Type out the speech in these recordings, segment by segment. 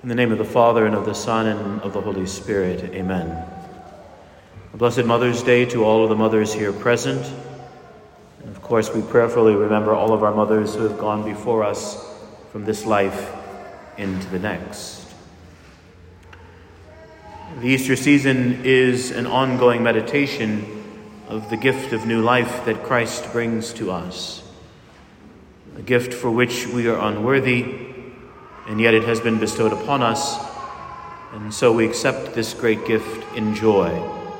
In the name of the Father, and of the Son, and of the Holy Spirit. Amen. A blessed Mother's Day to all of the mothers here present. And of course, we prayerfully remember all of our mothers who have gone before us from this life into the next. The Easter season is an ongoing meditation of the gift of new life that Christ brings to us. A gift for which we are unworthy, and yet it has been bestowed upon us, and so we accept this great gift in joy.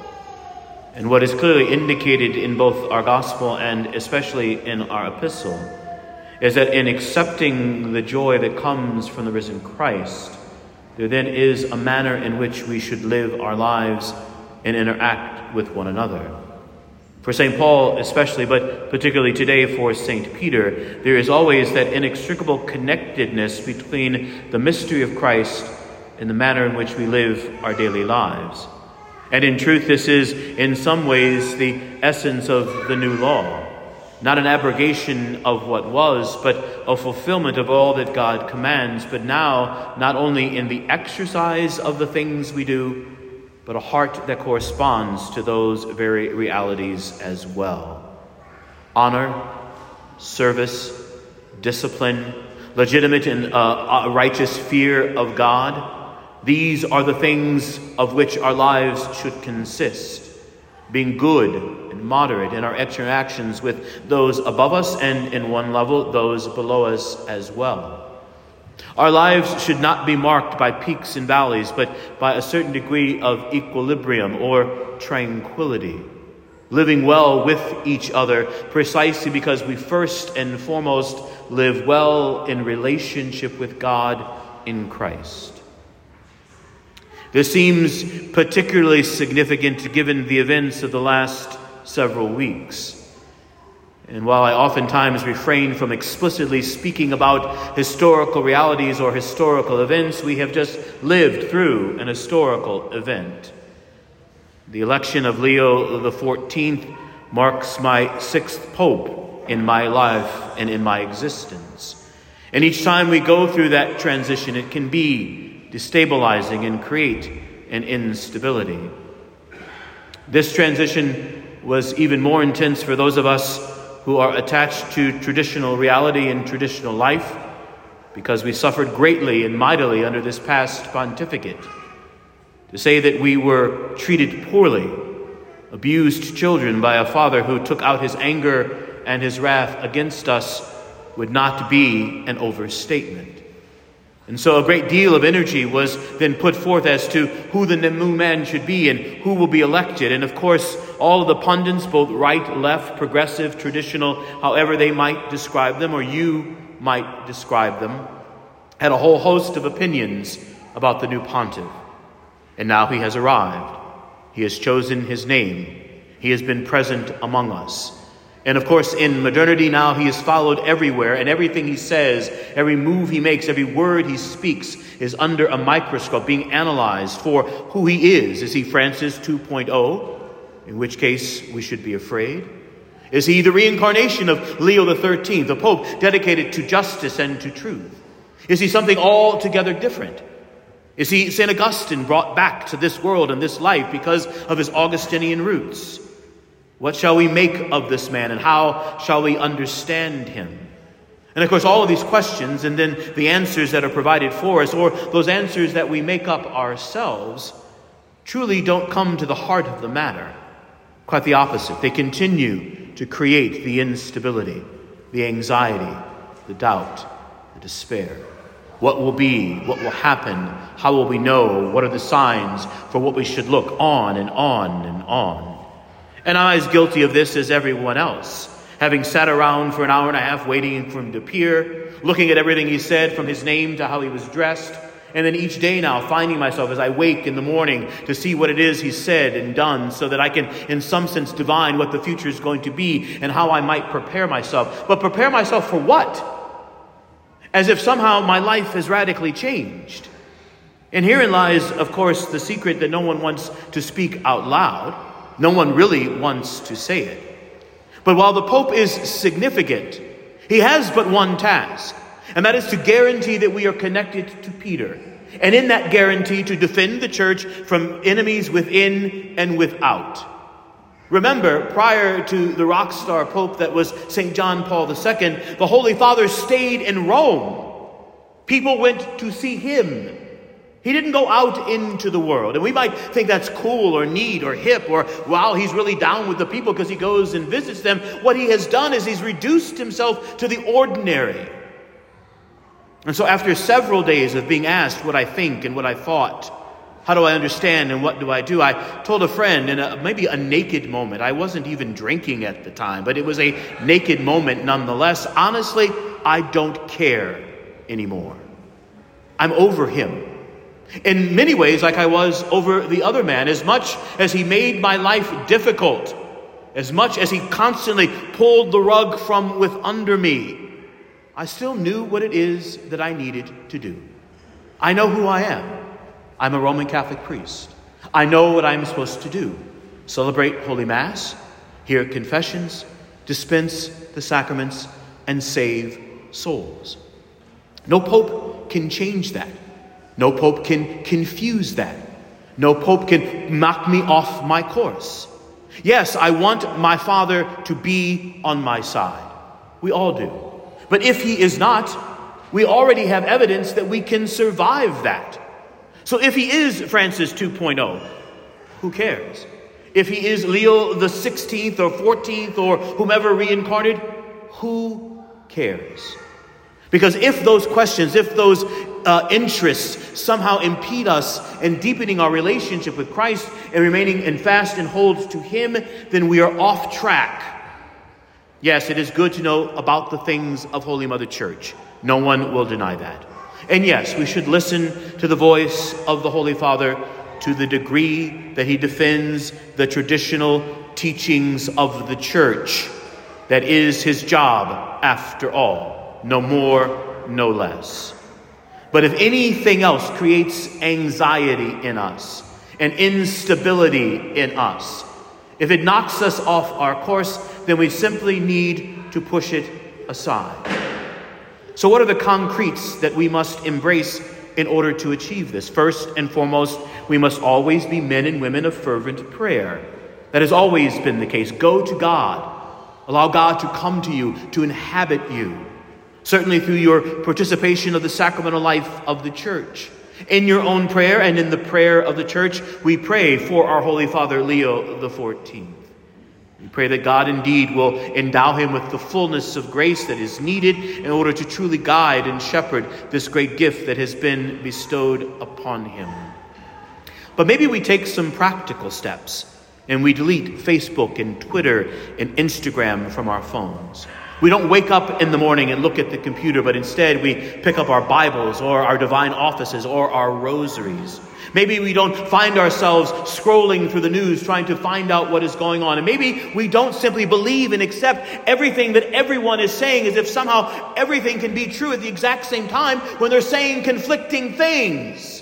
And what is clearly indicated in both our gospel and especially in our epistle is that in accepting the joy that comes from the risen Christ, there then is a manner in which we should live our lives and interact with one another. For St. Paul especially, but particularly today for St. Peter, there is always that inextricable connectedness between the mystery of Christ and the manner in which we live our daily lives. And in truth, this is in some ways the essence of the new law. Not an abrogation of what was, but a fulfillment of all that God commands, but now not only in the exercise of the things we do, but a heart that corresponds to those very realities as well. Honor, service, discipline, legitimate and righteous fear of God, these are the things of which our lives should consist. Being good and moderate in our interactions with those above us and, in one level, those below us as well. Our lives should not be marked by peaks and valleys, but by a certain degree of equilibrium or tranquility. Living well with each other precisely because we first and foremost live well in relationship with God in Christ. This seems particularly significant given the events of the last several weeks. And while I oftentimes refrain from explicitly speaking about historical realities or historical events, we have just lived through an historical event. The election of Leo XIV marks my sixth pope in my life and in my existence. And each time we go through that transition, it can be destabilizing and create an instability. This transition was even more intense for those of us who are attached to traditional reality and traditional life, because we suffered greatly and mightily under this past pontificate. To say that we were treated poorly, abused children by a father who took out his anger and his wrath against us would not be an overstatement. And so a great deal of energy was then put forth as to who the new man should be and who will be elected. And of course, all of the pundits, both right, left, progressive, traditional, however they might describe them, or you might describe them, had a whole host of opinions about the new pontiff. And now he has arrived. He has chosen his name. He has been present among us. And of course, in modernity now, he is followed everywhere, and everything he says, every move he makes, every word he speaks is under a microscope, being analyzed for who he is. Is he Francis 2.0, in which case we should be afraid? Is he the reincarnation of Leo XIII, the Pope dedicated to justice and to truth? Is he something altogether different? Is he St. Augustine brought back to this world and this life because of his Augustinian roots? What shall we make of this man, and how shall we understand him? And of course, all of these questions, and then the answers that are provided for us, or those answers that we make up ourselves, truly don't come to the heart of the matter. Quite the opposite. They continue to create the instability, the anxiety, the doubt, the despair. What will be? What will happen? How will we know? What are the signs for what we should look on and on and on? And I'm as guilty of this as everyone else, having sat around for an hour and a half waiting for him to appear, looking at everything he said, from his name to how he was dressed, and then each day now finding myself as I wake in the morning to see what it is he said and done, so that I can in some sense divine what the future is going to be and how I might prepare myself. But prepare myself for what? As if somehow my life has radically changed. And herein lies, of course, the secret that no one wants to speak out loud. No one really wants to say it. But while the Pope is significant, he has but one task, and that is to guarantee that we are connected to Peter, and in that guarantee to defend the church from enemies within and without. Remember, prior to the rock star pope that was St. John Paul II, the Holy Father stayed in Rome. People went to see him. He didn't go out into the world. And we might think that's cool or neat or hip or, wow, he's really down with the people because he goes and visits them. What he has done is he's reduced himself to the ordinary. And so after several days of being asked what I think and what I thought, how do I understand and what do, I told a friend in maybe a naked moment. I wasn't even drinking at the time, but it was a naked moment nonetheless. Honestly, I don't care anymore. I'm over him. In many ways, like I was over the other man, as much as he made my life difficult, as much as he constantly pulled the rug from with under me, I still knew what it is that I needed to do. I know who I am. I'm a Roman Catholic priest. I know what I'm supposed to do. Celebrate Holy Mass, hear confessions, dispense the sacraments, and save souls. No pope can change that. No pope can confuse that. No pope can knock me off my course. Yes, I want my Father to be on my side. We all do. But if he is not, we already have evidence that we can survive that. So if he is Francis 2.0, who cares? If he is Leo the 16th or 14th or whomever reincarnated, who cares? Because if those questions, if those interests somehow impede us in deepening our relationship with Christ and remaining in fast and hold to him, then we are off track. Yes, it is good to know about the things of Holy Mother Church. No one will deny that. And yes, we should listen to the voice of the Holy Father to the degree that he defends the traditional teachings of the Church. That is his job, after all. No more, no less. But if anything else creates anxiety in us and instability in us, if it knocks us off our course, then we simply need to push it aside. So what are the concretes that we must embrace in order to achieve this? First and foremost, we must always be men and women of fervent prayer. That has always been the case. Go to God. Allow God to come to you, to inhabit you. Certainly through your participation of the sacramental life of the Church. In your own prayer and in the prayer of the Church, we pray for our Holy Father Leo the 14th. We pray that God indeed will endow him with the fullness of grace that is needed in order to truly guide and shepherd this great gift that has been bestowed upon him. But maybe we take some practical steps and we delete Facebook and Twitter and Instagram from our phones. We don't wake up in the morning and look at the computer, but instead we pick up our Bibles or our divine offices or our rosaries. Maybe we don't find ourselves scrolling through the news trying to find out what is going on. And maybe we don't simply believe and accept everything that everyone is saying as if somehow everything can be true at the exact same time when they're saying conflicting things.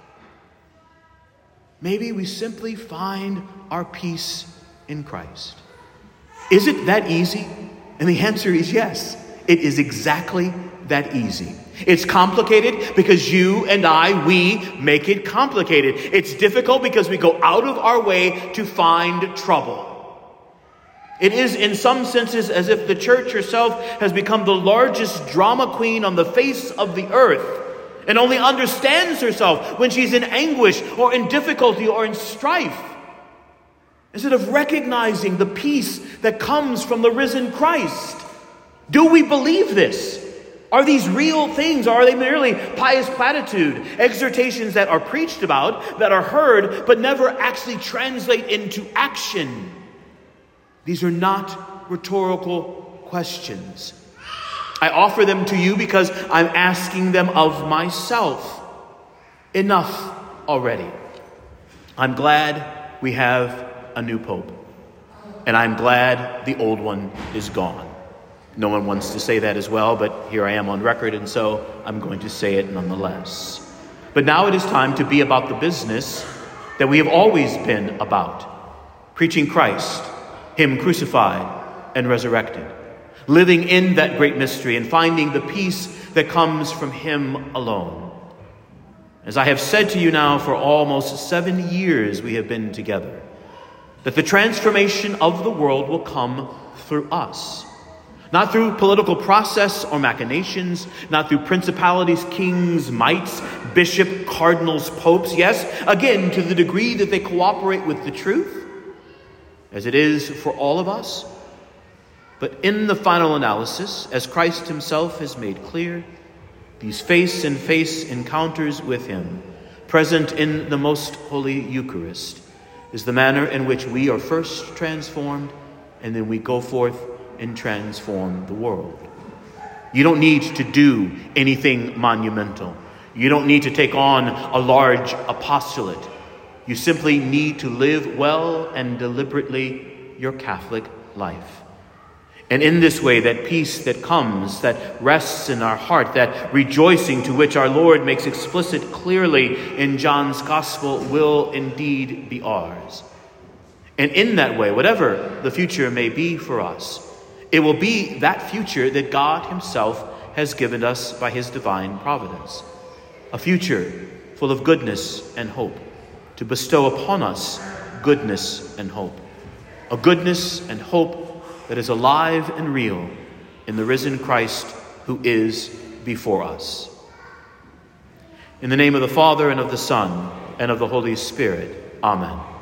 Maybe we simply find our peace in Christ. Is it that easy? And the answer is yes. It is exactly that easy. It's complicated because you and we make it complicated. It's difficult because we go out of our way to find trouble. It is in some senses as if the Church herself has become the largest drama queen on the face of the earth and only understands herself when she's in anguish or in difficulty or in strife. Instead of recognizing the peace that comes from the risen Christ. Do we believe this? Are these real things, or are they merely pious platitude, exhortations that are preached about, that are heard, but never actually translate into action? These are not rhetorical questions. I offer them to you because I'm asking them of myself. Enough already. I'm glad we have a new pope, and I'm glad the old one is gone. No one wants to say that as well, but here I am on record, and so I'm going to say it nonetheless. But now it is time to be about the business that we have always been about. Preaching Christ, him crucified and resurrected. Living in that great mystery and finding the peace that comes from him alone. As I have said to you now for almost 7 years we have been together, that the transformation of the world will come through us. Not through political process or machinations, not through principalities, kings, mights, bishop, cardinals, popes. Yes, again, to the degree that they cooperate with the truth, as it is for all of us. But in the final analysis, as Christ himself has made clear, these face-and-face encounters with him, present in the most holy Eucharist, is the manner in which we are first transformed, and then we go forth and transform the world. You don't need to do anything monumental. You don't need to take on a large apostolate. You simply need to live well and deliberately your Catholic life. And in this way, that peace that comes, that rests in our heart, that rejoicing to which our Lord makes explicit clearly in John's Gospel, will indeed be ours. And in that way, whatever the future may be for us, it will be that future that God himself has given us by his divine providence. A future full of goodness and hope, to bestow upon us goodness and hope. A goodness and hope that is alive and real in the risen Christ who is before us. In the name of the Father, and of the Son, and of the Holy Spirit. Amen.